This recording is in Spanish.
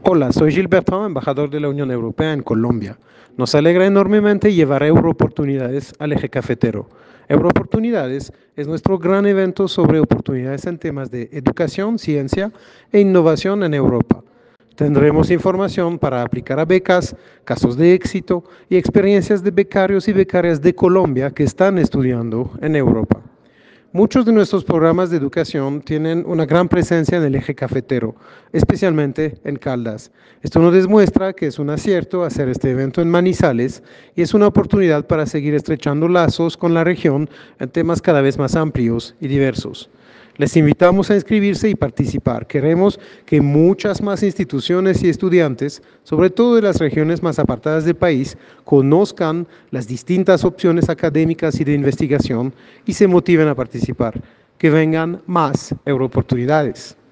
Hola, soy Gilberto, embajador de la Unión Europea en Colombia. Nos alegra enormemente llevar Eurooportunidades al eje cafetero. Eurooportunidades es nuestro gran evento sobre oportunidades en temas de educación, ciencia e innovación en Europa. Tendremos información para aplicar a becas, casos de éxito y experiencias de becarios y becarias de Colombia que están estudiando en Europa. Muchos de nuestros programas de educación tienen una gran presencia en el eje cafetero, especialmente en Caldas. Esto nos demuestra que es un acierto hacer este evento en Manizales y es una oportunidad para seguir estrechando lazos con la región en temas cada vez más amplios y diversos. Les invitamos a inscribirse y participar. Queremos que muchas más instituciones y estudiantes, sobre todo de las regiones más apartadas del país, conozcan las distintas opciones académicas y de investigación y se motiven a participar. Que vengan más Eurooportunidades.